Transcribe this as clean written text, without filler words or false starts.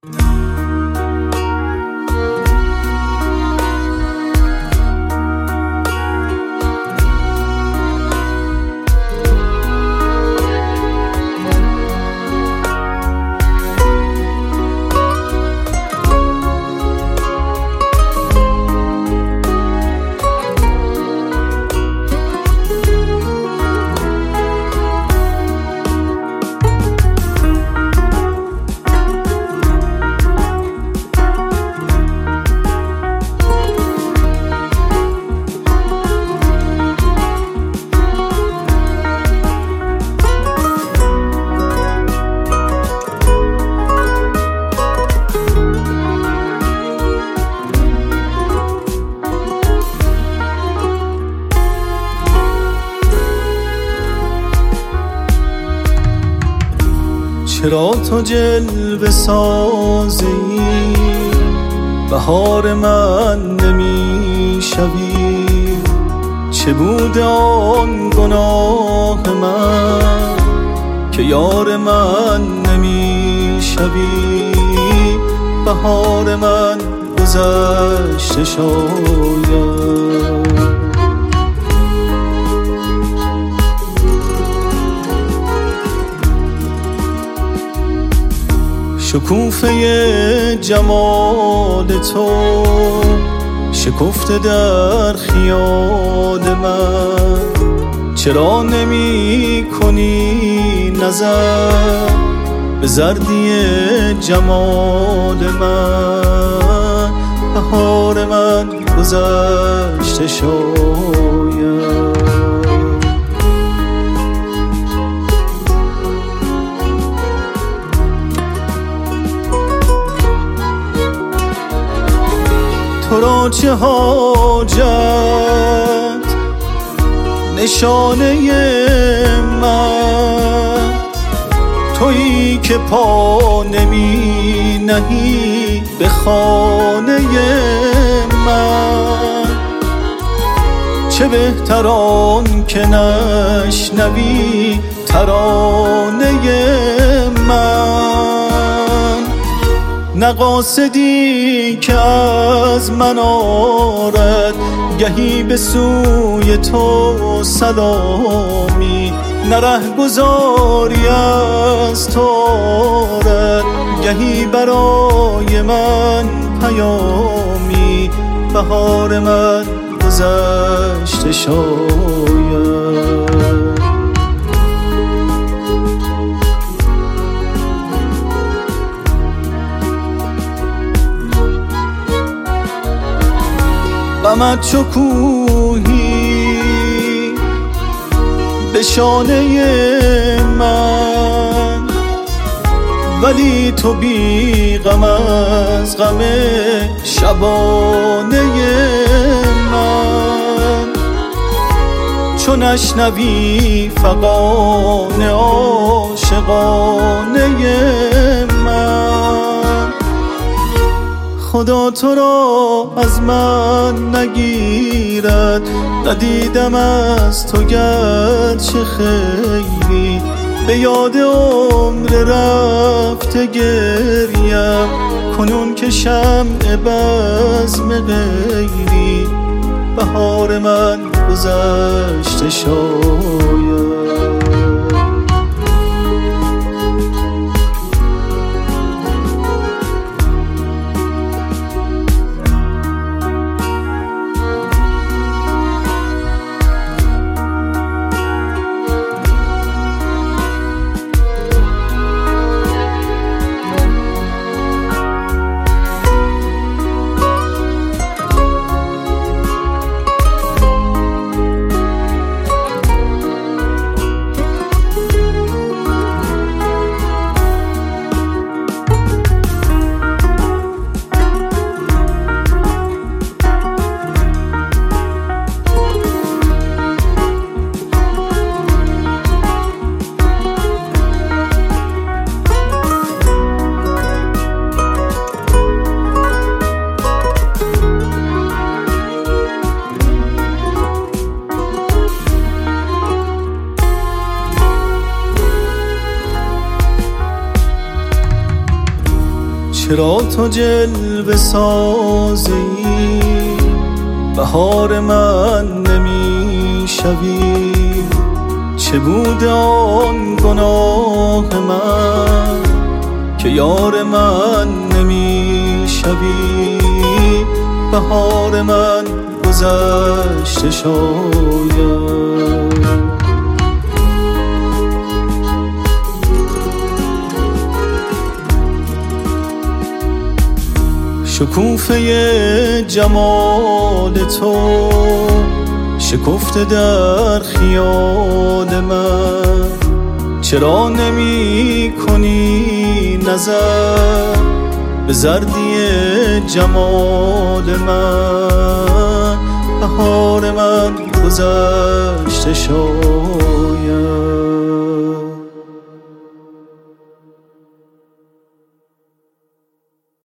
چرا تو جلوه سازی بهار من نمی شوی؟ چه بود آن گناه من که یار من نمی شوی؟ بهار من گذشته شاید، شکوفه جمال تو شکفته در خیال من. چرا نمی کنی نظر به زردی جمال من؟ بهار من گذشته شاید، تو را چه حاجت نشانه من؟ تویی که پا نمی نهی به خانه من. چه بهتر آن که نشنوی ترانه من، نه قاصدی که از من آرد گهی به سوی تو سلامی، نه رهگذاری از تو آرد گهی برای من پیامی. بهار من گذشته شاید، غمت چو کوهی به شانه من، ولی تو بی غم از غم شبانه من. چو نشنوی فغان عاشقانه من، خدا تو را از من نگیرد. ندیدم از تو گرچه خیلی، به یاد عمر رفته گریم کنون که شمع بزم غیری. بهار من گذشته شاید، چرا تو جلوه سازی بهار من نمی شوی؟ چه بود آن گناه من که یار من نمی شوی؟ بهار من گذشته شاید. شکوفه جمال تو شکفته در خیال من، چرا نمی کنی نظر به زردی جمال من؟ بهار من گذشته شاید.